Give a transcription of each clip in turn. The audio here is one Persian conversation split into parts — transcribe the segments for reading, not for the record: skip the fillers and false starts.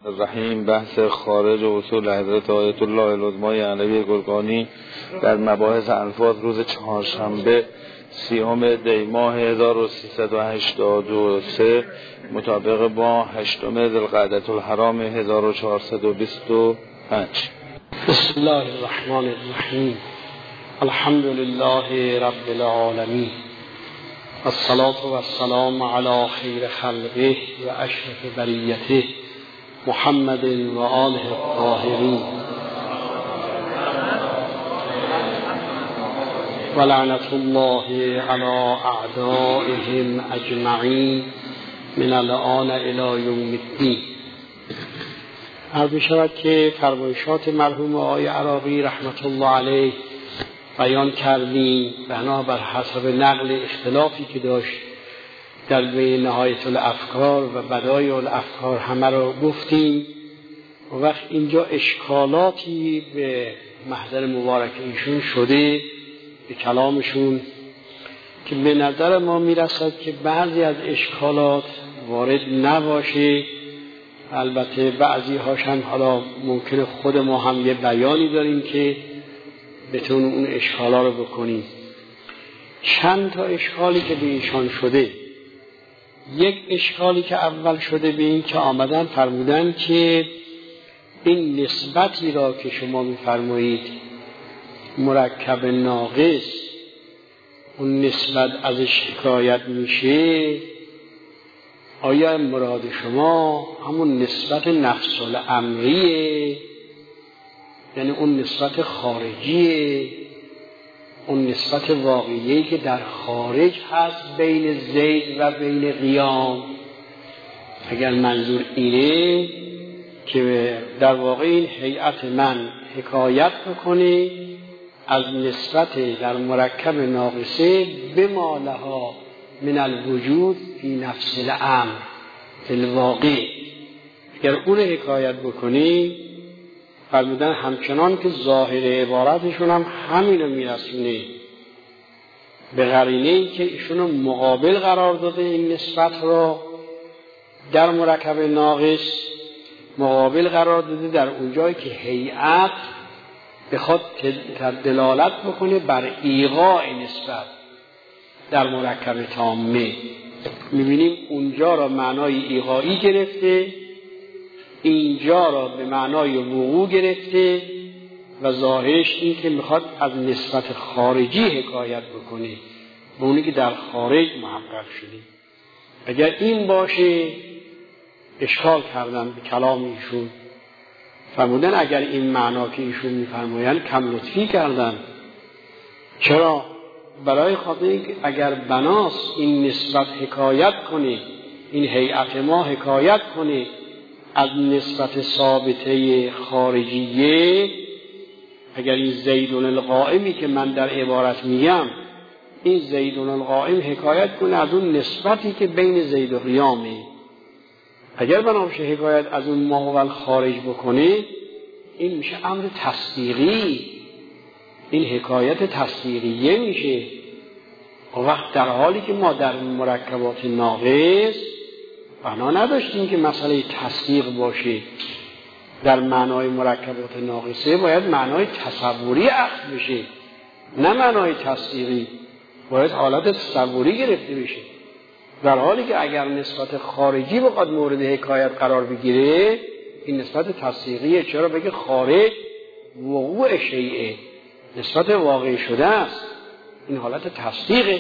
الرحیم. بحث خارج و اصول حضرت آیت الله العظمای علوی گرگانی در مباحث الفاظ روز چهارشنبه 30 دی ماه 1383 مطابق با 8 ذوالقعدة الحرام 1425. بسم الله الرحمن الرحیم. الحمد لله رب العالمین، الصلاة والسلام علی خیر خلقه و اشرف بریته محمد و آله الطاهرین و لعنت الله علی اعدائهم اجمعین من الآن الی یوم الدین. عرض شود که فرمایشات مرحوم آقای عراقی رحمت الله علیه بیان کردیم بنابر حسب نقل اختلافی که داشت در بین نهایت الافکار و بدایع الافکار همه رو گفتیم. و وقت اینجا اشکالاتی به محضر مبارک ایشون شده به کلامشون که به نظر ما میرسد که بعضی از اشکالات وارد نباشه، البته بعضی هاش هم حالا ممکنه خود ما هم یه بیانی داریم که بتون اون اشکالا رو بکنیم. چند تا اشکالی که به ایشان شده، یک اشکالی که اول شده به این که آمدن فرمودن که این نسبتی را که شما میفرمایید مرکب ناقص، اون نسبت ازش حکایت میشه، آیا مراد شما همون نسبت نفس الامریه، یعنی اون نسبت خارجیه، اون نسبت واقعیه که در خارج هست بین زید و بین قیام؟ اگر منظور اینه که در واقع این هیئت من حکایت بکنه از نسبت در مرکب ناقصه بما لها من الوجود فی نفس الامر فی الواقع، اگر اون حکایت بکنه فرمودن همچنان که ظاهر عبارتشون هم همینو میرسونه به قرینه‌ای که ایشونو مقابل قرار داده این نسبت را در مرکب ناقص، مقابل قرار داده در اونجایی که هیئت بخواد دلالت بکنه بر ایقاع نسبت در مرکب تامه. میبینیم اونجا را معنای ایقاعی گرفته، اینجا را به معنای وقوع گرفته و ظاهرش این که میخواد از نسبت خارجی حکایت بکنه به اونی که در خارج محقق شده. اگر این باشه اشکال کردن به کلام ایشون، فرمودن اگر این معنا که ایشون میفرمایند کم لطفی کردن. چرا؟ برای خاطر اینکه اگر بناس این نسبت حکایت کنه، این هیئت ما حکایت کنه از نسبت ثابته خارجیه، اگر این زیدون القائمی که من در عبارت میگم این زیدون القائم حکایت کنه از اون نسبتی که بین زید و قیامه، اگر بنابشه حکایت از اون ماهول خارج بکنه این میشه امر تصدیقی، این حکایت تصدیقیه میشه. و وقت در حالی که ما در مرکبات ناقص بنا نداشتیم که مسئله تصدیق باشه، در معنای مرکبات ناقصه باید معنای تصوری اخذ بشه نه معنای تصدیقی، باید حالت تصوری گرفته بشه. در حالی که اگر نسبت خارجی بخواد مورد حکایت قرار بگیره این نسبت تصدیقیه. چرا؟ بگه خارج وقوع شیئه، نسبت واقعی شده است، این حالت تصدیقه.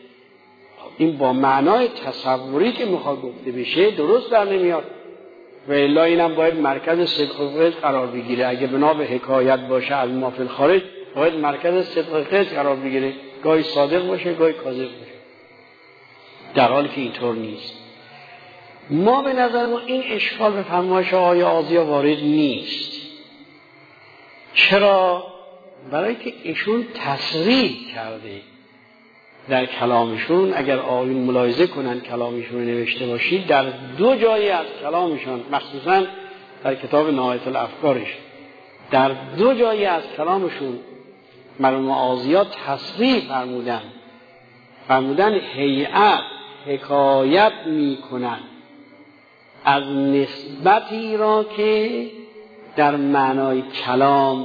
این با معنای تصوری که میخواد گفته بشه درست در نمیاد و الا اینم باید مرکز صدق و قصد قرار بگیره. اگه بنا به حکایت باشه از ما فی الخارج باید مرکز صدق و قصد قرار بگیره، گاهی صادق باشه گاهی کاذب باشه، در حالی که اینطور نیست. ما به نظر ما این اشکال به فرمایش آقای آزیا وارد نیست. چرا؟ برای که ایشون تصریح کرده در کلامشون. اگر آقایون ملاحظه کنن کلامشون نوشته باشید در دو جایی از کلامشان، مخصوصا در کتاب نهایت الافکارش، در دو جایی از کلامشون مرحوم آزیا تصریح فرمودن هیئت حکایت میکنن از نسبتی را که در معنای کلام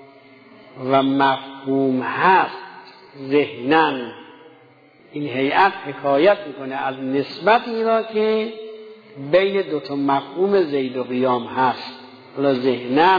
و مفهوم هست ذهناً. این هیئت حکایت میکنه از نسبتی را که بین دو تا مفهوم زید و قیام هست. حالا ذهناً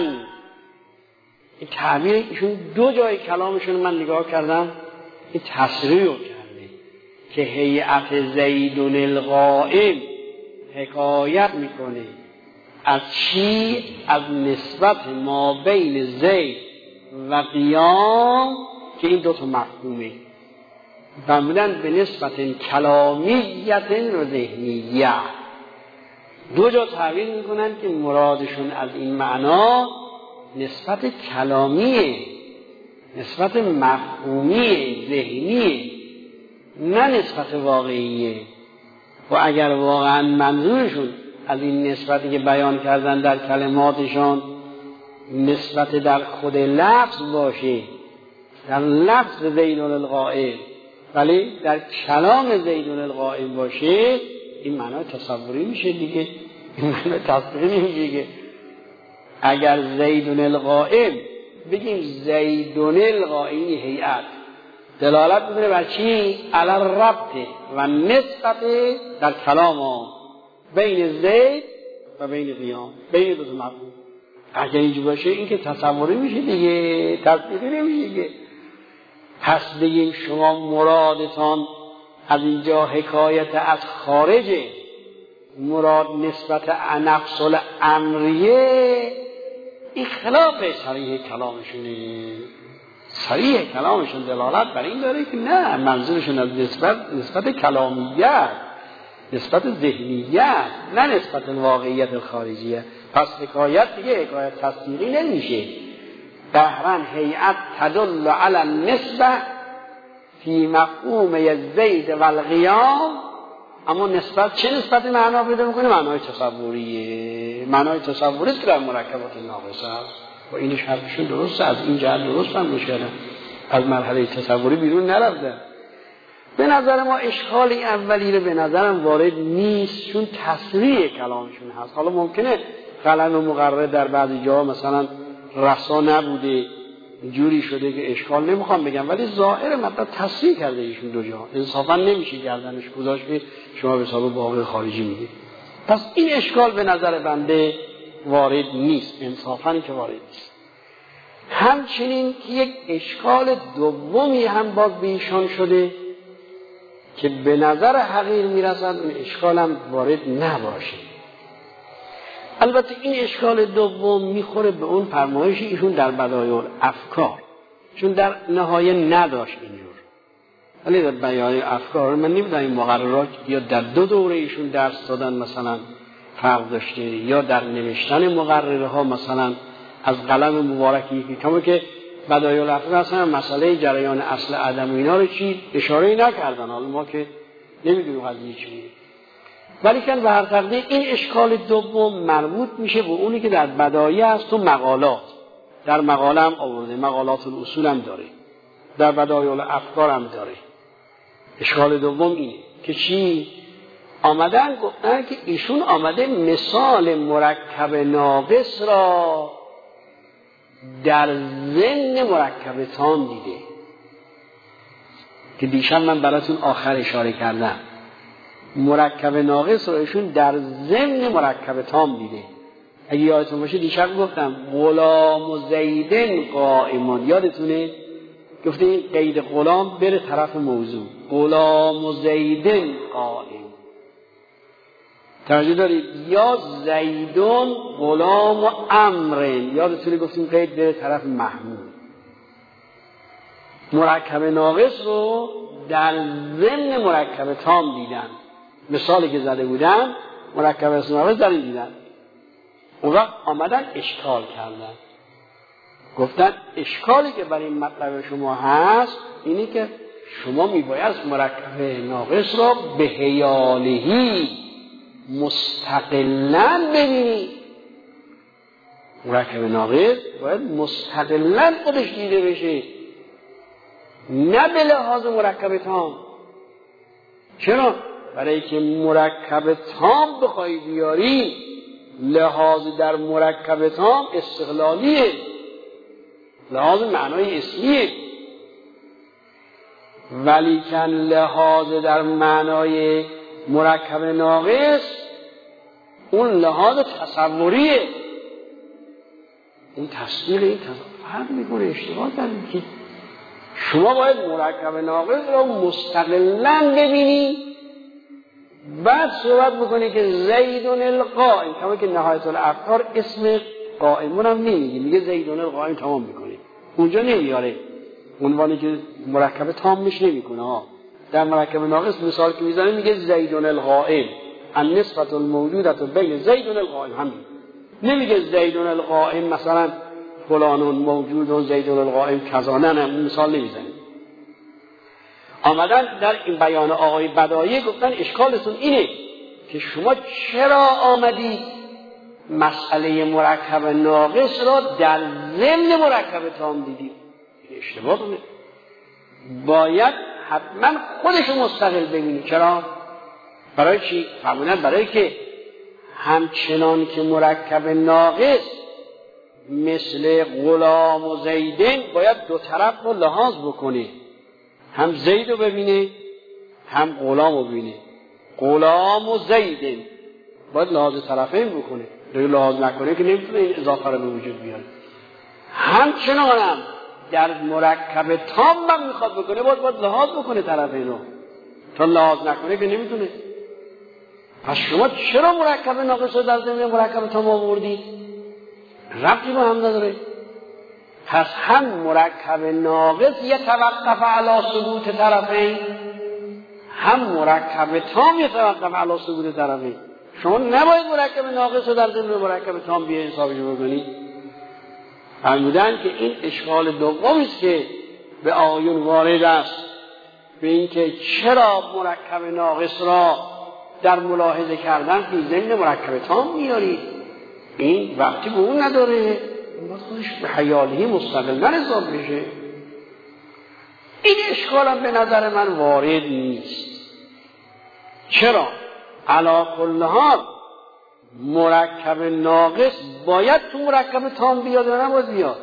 این تعبیر ایشون دو جای کلامشون من نگاه کردم این تصریح رو کرده که هیئت زیدون القائم حکایت میکنه از چی؟ از نسبت ما بین زید و قیام که این دو تا مفهومه معمولاً به نسبت کلامیت و ذهنیت. دو جا تعبیر میکنن که مرادشون از این معنا نسبت کلامیه، نسبت مفهومیه، ذهنیه، نه نسبت واقعیه. و اگر واقعا منظورشون از این نسبتی که بیان کردن در کلماتشان نسبت در خود لفظ باشه، در لفظ زیدون القائم، ولی در کلام زیدون القائم باشه، این معنی تصوری میشه دیگه، این معنی تصویری نمیشه دیگه. اگر زیدون القائم بگیم زیدون القائم هیئت دلالت میکنه بر چی؟ علی الربط و نسبت در کلام بین زید و بین قیام، بین دو تا مفهوم. اگر اینجور باشه این که تصوری میشه دیگه، تصدیقی نمیشه دیگه. پس بگیم شما مرادتان از اینجا حکایت از خارجه، مراد نسبت نفس الامریه، این خلاف صریح کلامشونه. صریح کلامشون دلالت بر این داره که نه، منظورشون از نسبت کلامیت، نسبت ذهنیت، نه نسبت واقعیت خارجیه. پس حکایت دیگه حکایت تصدیقی نمیشه. ظاهراً هیئت تدل علی النسبه فی مفهوم زید و القیام، اما نسبت چه نسبت معنا پیدا میکنه؟ معنای تصوریه، معنای تصوری که در مرکبات ناقصه است. و این حرفشون درسته، از این جهت درست هم میشن، از مرحله تصوری بیرون نرفته. به نظر ما اشکالی اولی رو به نظرم وارد نیست، چون تصریح کلامشون هست. حالا ممکنه قلم و مقرر در بعضی جاها مثلا رسا نبوده، جوری شده که اشکال نمیخوام بگم، ولی ظاهر مطلب تصریح کرده ایشون دو جا، انصافا نمیشه گردنش گذاشت که شما به حساب واقع خارجی میگید. پس این اشکال به نظر بنده وارد نیست، انصافا که وارد نیست. همچنین که یک اشکال دومی هم باز به ایشان شده که به نظر حقیر میرسد این اشکال هم وارد نباشه. البته این اشکال دوم میخوره به اون فرمایش ایشون در بدایع الافکار، چون در نهایه نداشت اینجور، ولی در بدایع الافکار من نمیدونم این مقررات یا در دو دوره ایشون درس دادن مثلا فرق داشته، یا در نوشتن مقرره ها مثلا از قلم مبارکی که کما که بدایع الافکار اصلا مسئله جریان اصل عدم و اینا رو چی اشاره نکردن. حالا ما که نمیدونیم قضیه چیه، ولی که به هر تقدیر این اشکال دوم مربوط میشه به اونی که در بدایع است و مقالات. در مقاله هم آورده، مقالات الاصول هم داره، در بدایع الافکار هم داره. اشکال دوم اینه که چی؟ آمدن گفتن که ایشون آمده مثال مرکب ناقص را در ضمن مرکب تام دیده، که دیشب من براتون آخر اشاره کردم. مرکب ناقص رو ایشون در ضمن مرکب تام دیده. اگه یادتون باشه دیشب گفتم غلام و زیدن قائمان، یادتونه؟ گفته این قید غلام بره طرف موضوع، غلام و زیدن قائم. توجه دارید؟ یا زیدون غلام و امرن، یادتونه گفتیم قید بره طرف محمول. مرکب ناقص رو در ضمن مرکب تام دیدن. مثالی که زده بودن مرکب ناقص در این دیدن. اون وقت آمدن اشکال کردن، گفتن اشکالی که برای این مطلب شما هست اینی که شما میباید مرکب ناقص را به حیالهی مستقلاً ببینید. مرکب ناقص باید مستقلاً خودش دیده بشه، نه به لحاظ مرکب تام. چرا؟ برای که مرکب تام بخوای بیاری لحاظ در مرکب تام استقلالیه، لحاظ معنای اسمیه، ولی کن لحاظ در معنای مرکب ناقص اون لحاظ تصوریه. این تصدیق این فرق میکنه، اشتباه کردیم که شما باید مرکب ناقص را مستقلاً ببینی بعد صحبت بکنی که زیدون القائم، کما که نهایت الافکار اسم قائمون هم نمیگه، میگه زیدون القائم تمام میکنه، اونجا نمیاره عنوانی که مرکب تامش نمیکنه. در مرکب ناقص مثال که میزنه میگه زیدون القائم النسبة الموجودة بین زیدون القائم، همین نمیگه زیدون القائم مثلا فلانون موجودون زیدون القائم کذا، نه مثال نمیزنه. آمدن در این بیان آقای بدایع گفتن اشکالتون اینه که شما چرا آمدی مسئله مرکب ناقص را در ضمن مرکب تام دیدی؟ اشتباه کنه، باید حتما خودشو مستقل ببینی. چرا؟ برای چی؟ فرمودن برای که همچنان که مرکب ناقص مثل غلام و زیدن باید دو طرف رو لحاظ بکنه، هم زید رو ببینه هم غلام رو ببینه. غلام و زیدن باید لحاظ طرفین بکنه، لحاظ نکنه که نمیتونه این اضافه رو به وجود بیاره. همچنان هم در مرکب تام هم میخواد بکنه باید لحاظ بکنه طرفین رو، تا لحاظ نکنه که نمیتونه. پس شما چرا مرکب ناقص رو در ضمن مرکب تام آوردی؟ ربطی با هم نداره. پس هم مرکب ناقص یتوقف علی ثبوت طرفین، هم مرکب تام یتوقف علی ثبوت طرفین. شما نباید مرکب ناقص رو در ضمن مرکب تام بیا حسابش بکنی. فرمودن که این اشکال دومی است که به آیون وارد است، به اینکه چرا مرکب ناقص را در ملاحظه کردن فی ضمن مرکب تام میاری. این وقتی به اون نداره، این باید خودش به حیاله مستقل حساب بشه. این اشکال هم به نظر من وارد نیست. چرا؟ علی کل حال مرکب ناقص باید تو مرکب تام بیاد و نباید بیاد.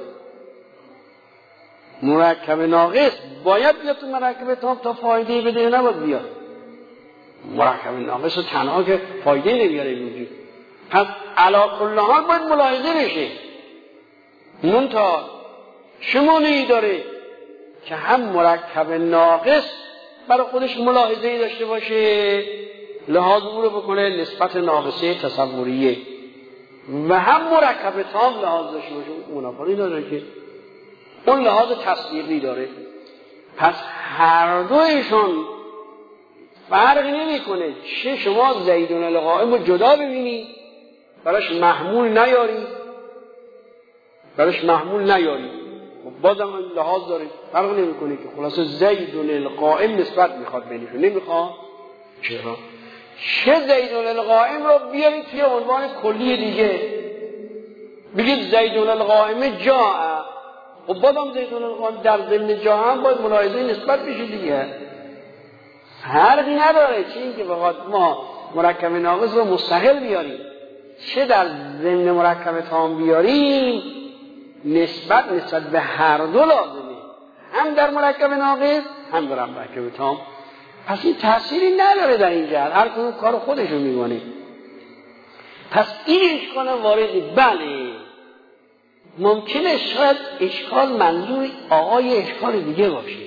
مرکب ناقص باید بیاد تو مرکب تام تا فایده بده و نباید بیاد. مرکب ناقص تنها که فایده نمیاره وجود. پس علی کل حال باید ملاحظه بشه. منتها چه مانعی داره که هم مرکب ناقص برای خودش ملاحظه‌ای داشته باشه، لحاظ او رو بکنه نسبت ناقصه تصوریه، و هم مرکب تام لحاظ داشته باشه، منافقی داره که اون لحاظ تصدیقی داره. پس هر دویشون فرق نمی کنه. چه شما زیدون القائم رو جدا ببینی براش محمول نیاری بازم لحاظ داره، فرق نمی کنه که خلاصه زیدون القائم نسبت میخواد بینشون، نمیخواد. چرا؟ چه زیدون القائم رو بیارید توی عنوان کلی دیگه بگید زیدون القائم جاء، و بازم زیدون القائم در ضمن جاء هم باید ملاحظه نسبت بشه دیگه. فرقی نداره چه این که بخواد ما مرکب ناقص رو مستقل بیاریم، چه در ضمن مرکب تام بیاریم، نسبت به هر دو لازمه، هم در مرکب ناقص هم در مرکب تام. پس این تأثیری نداره در این جهت، هر کدوم کار خودش رو میکنه. پس این اشکال واردی. بله ممکنه شاید اشکال منظور آقای اشکال دیگه باشه،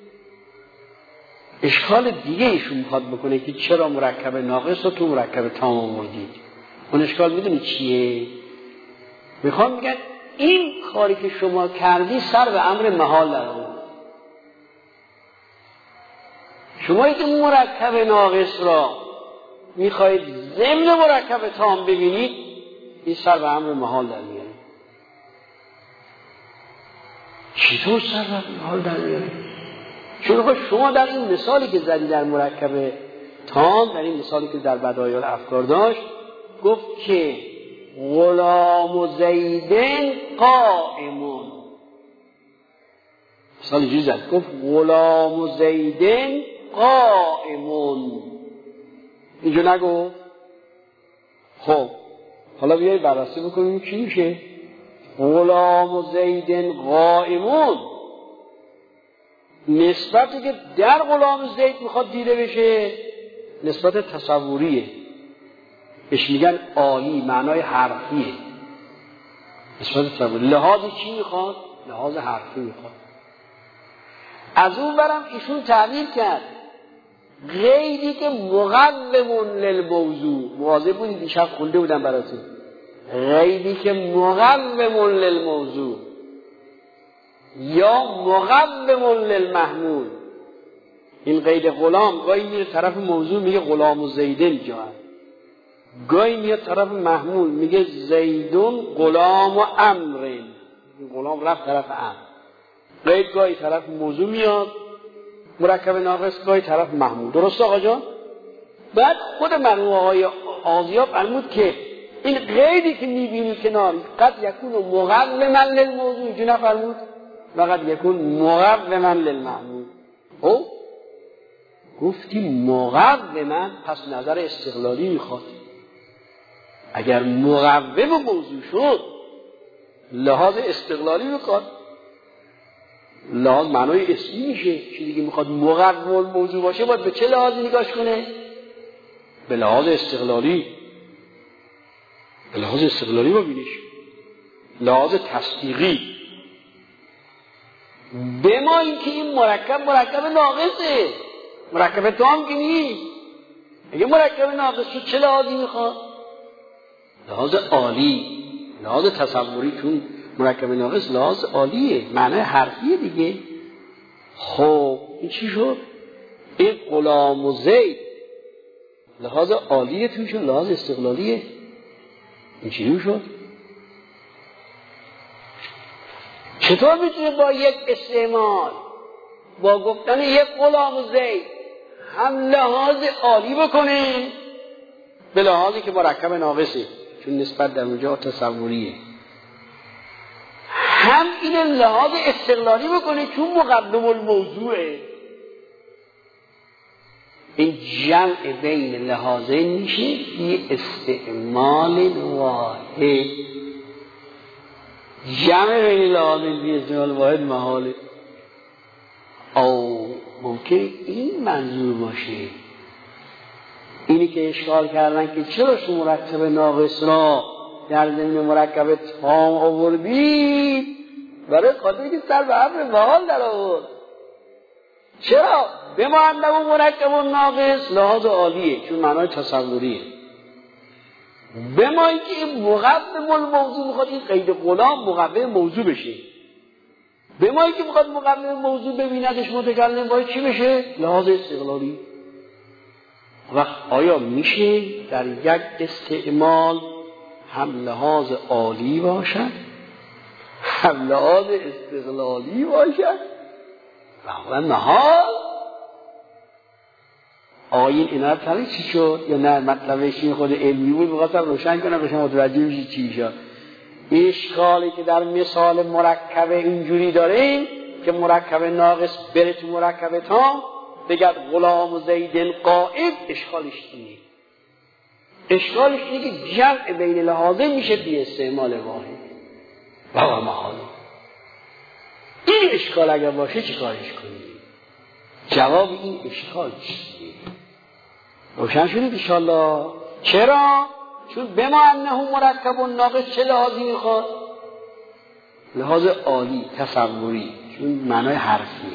اشکال دیگه ایشون میخواد بکنه که چرا مرکب ناقص رو تو مرکب تام آوردید. اون اشکال میدونی چیه؟ میخوام بگن این کاری که شما کردی سر به امر محال در آورد. شما که مرکب ناقص را میخواید ضمن مرکب تام ببینید، این سر به امر محال در میاره. چطور سر به محال در میاره؟ چون شما در این مثالی که زدی در مرکب تام، در این مثالی که در بدایع الافکار داشت، گفت که غلام و زیدن قائمون. مثال اینجوری زد، گفت غلام و زیدن قائمون. اینجا نگو. خب حالا بیایی بررسی بکنیم چی میشه. غلام و زید قائمون، نسبتی که در غلام زید میخواد دیده بشه نسبت تصوریه، بهش میگن عالی، معنای حرفیه. نسبت تصوری لحاظی چی میخواد؟ لحاظ حرفی میخواد. از اون برم ایشون تعبیر کرد غیری که مقوم للموضوع. مواظب بودید دیشب خونده بودم براتون، غیری که مقوم للموضوع یا مقوم للمحمول. این قید غلام گاهی میره طرف موضوع میگه غلام و زیدن جا، گاهی میره طرف محمول میگه زیدون غلام و امرین، غلام رفت طرف امر. قید گاهی طرف موضوع میاد مرکب ناقص، گاهی طرف محمول. درست آقا جان؟ بعد خود مرحوم آقای آضیا فرمود که این قیدی که میبینی کنار قد یکون مقوما للموضوع، اینجا نفرمود و قد یکون مقوما للمحمول. او گفتی مقوما، پس نظر استقلالی میخواد. اگر مقوم موضوع شد لحاظ استقلالی میخواد، لحاظ معنای اسمی میشه. چیزی که میخواد مقوم موضوع باشه باید به چه لحاظی نگاش کنه؟ به لحاظ استقلالی. به لحاظ استقلالی ببینیش، لحاظ تصدیقی. به ما اینکه این مرکب ناقصه، مرکب تام که نیست. اگه مرکب ناقص شد چه لحاظی میخواد؟ لحاظ عالی، لحاظ تصوری. چون مرکب ناقص لحاظ عالیه، معنای حرفیه دیگه. خب این چی شد؟ این غلام و زید لحاظ عالیه توش، لحاظ استقلالیه. این چی شد؟ چطور میتونه با یک استعمال، با گفتن یک غلام و زید هم لحاظ عالی بکنه به لحاظی که مرکب ناقصه، چون نسبت در اونجا تصوریه، هم این لحاظ استقلالی بکنه چون مقدم الموضوعه. این جمع بین لحاظین میشه یه استعمال واحد. جمع بین لحاظین یه استعمال واحد محاله. او ممکنه این منظور باشه، اینی که اشکال کردن که چرا شما مرکب ناقص را در ضمن مرکب تام آوردید، برای خاطر که سر به حرف محال در آورد. چرا؟ به ما انده مرکب ناقص لحاظ عالیه چون معنای تصوریه. به ما اینکه مقوم الموضوع میخواد این قید غلام مقوم موضوع بشه. به ما اینکه میخواد مقوم موضوع ببیندش متکلم باید چی بشه؟ لحاظ استقلالی. وقت آیا میشه در یک استعمال هم لحاظ عالی باشد هم لحاظ استقلالی باشد؟ واقعا محال. آیین اینا رو چی شد؟ یا نه مطلبش این خود علمی بود، می‌خواستم روشن کنم به شما متوجه بشید چی شد. اشکالی که در مثال مرکب اینجوری داریم که مرکب ناقص بره تو مرکب تام بگد غلام و زید قائم، اشکالش اینه. اشکالش اینه که جمع بین لحاظه میشه بی استعمال واحد. بابا محاله. این اشکال اگر باشه چی کارش کنید؟ جواب این اشکال چیه؟ روشن شدید انشالله. چرا؟ چون بما انه مرکب و ناقص چه لحاظی میخواد؟ لحاظ عالی، تصوری، چون معنای حرفیه.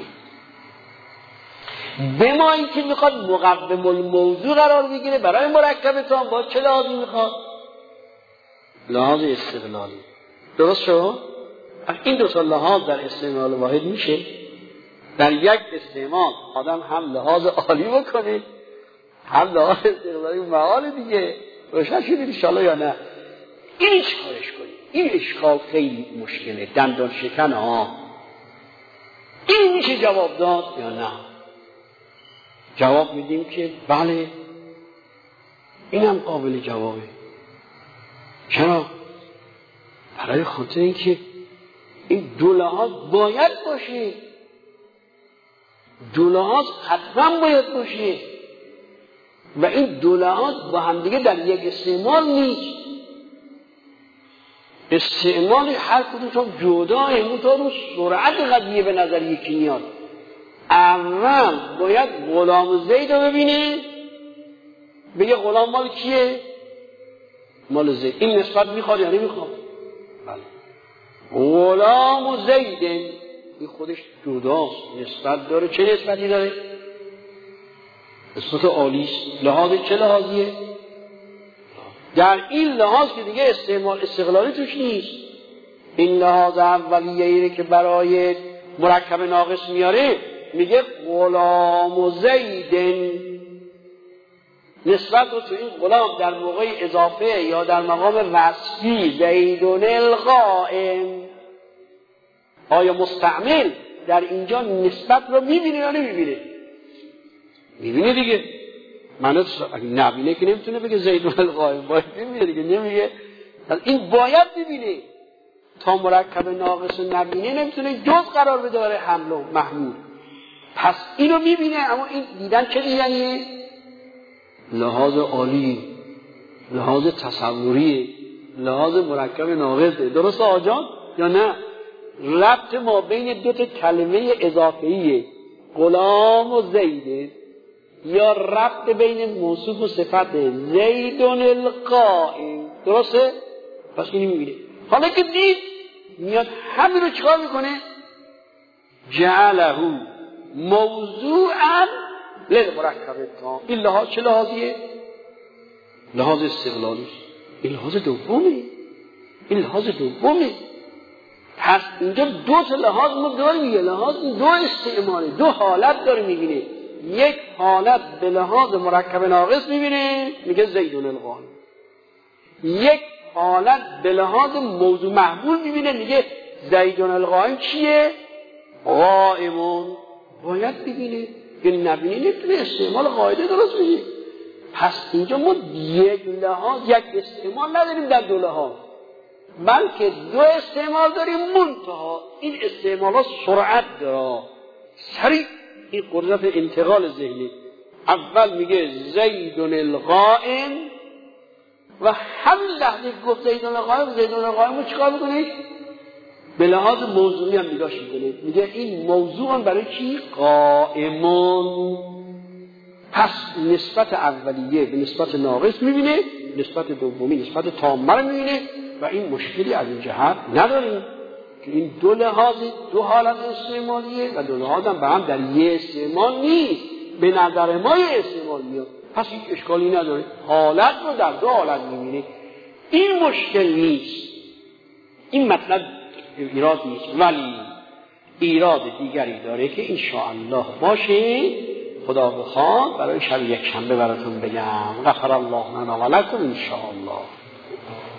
بما این که میخواد مقوم الموضوع قرار بگیره برای مرکب تام با چه لحاظی میخواد؟ لحاظ استقلالی. درست شد؟ این دو تا لحاظ در استعمال واحد میشه. در یک استعمال آدم هم لحاظ عالی بکنه هم لحاظ استقلالی. محال دیگه. روشن شدید انشالله یا نه؟ این چکارش کنید؟ این اشکال خیلی مشکله، دندان شکن ها. این میشه جواب داد یا نه؟ جواب میدیم که بله اینم قابل جوابه. چرا؟ برای خاطر اینکه این دو لحاظ باید باشه، دو لحاظ حتما باید باشه. و این دو لحاظ با هم دیگه در یک استعمال نیست. استعمال هر کدومشون جدا تا رو سرعت قضیه به نظر یکی میاد. اول باید غلام زید رو ببینه، بگه غلام مال کیه؟ مال زید. این نسبت میخواد یا نمیخواد؟ بله. غلام و زید این خودش جداست، نسبت داره. چه نسبتی داره؟ نسبت عالیست. لحاظ چه لحاظیه؟ در این لحاظ که دیگه استعمال استقلالی توش نیست. این لحاظ اولیه‌ای که برای مرکب ناقص میاره، میگه غلام و زیدن. نسبت رو تو این غلام در موقع اضافه یا در مقام وصفی زیدون القائم، آیا مستعمل در اینجا نسبت رو میبینه یا نمیبینه؟ میبینه دیگه. معنی نبینه که نمیتونه بگه زیدون القائم، باید ببینه دیگه. نمیگه این باید ببینه. تا مرکب ناقص نبینه نمیتونه جز قرار بده برای حمل و محمول. پس اینو میبینه، اما این دیدن چه دیدنیه؟ لحاظ عالی، لحاظ تصوری، لحاظ مرکب ناقصه. درسته آجان یا نه؟ ربط ما بین دو تا کلمه اضافه‌ایه، غلام و زیده، یا ربط بین موصوف و صفت زیدون القائم. درسته؟ پس اینو میبینه. حالا که دید، میاد همین رو چکار میکنه؟ جعله موضوعا للمرکب تام. این لحاظ چه لحاظیه؟ لحاظ استقلالی. این لحاظ دومه. این لحاظ دومه. پس اینجا دو تا لحاظ ما داریم. یه لحاظ دو استعماله، دو حالت داره میبینه. یک حالت به لحاظ مرکب ناقص میبینه، میگه زیدون القائم. یک حالت به لحاظ موضوع محمول میبینه، میگه زیدون القائم چیه؟ قائمون. باید ببینه. که نبینه نمیتونه استعمال قاعده درست بشه. پس اینجا ما یک لحاظ، یک استعمال نداریم در دو لحاظ، بلکه دو استعمال داریم. منتها این استعمال ها سرعت داره، سریع. این قدرت انتقال ذهنی. اول میگه زیدون القائم و همین لحظه گفت زیدون القائم، زیدون القائم رو چیکار میکنه؟ به لحاظ موضوعی هم نگاش میکنه، میگه این موضوع برای چی؟ قائمون. پس نسبت اولیه به نسبت ناقص میبینه، نسبت دومی نسبت تامه رو میبینه و این مشکلی از این جهت نداریم که این دو لحاظ، دو حالت استعمالیه و دو لحاظ هم به هم در یه استعمال نیست. به نظر ما یه استعمال میاد، پس هیچ اشکالی نداره. حالت رو در دو حالت میبینه، این مشکل نیست. این مطلب ایراد نیست، ولی ایراد دیگری داره که انشاءالله باشه. خدا بخواد برای شب یک شنبه براتون بگم. غفر الله لنا و لکم انشاءالله.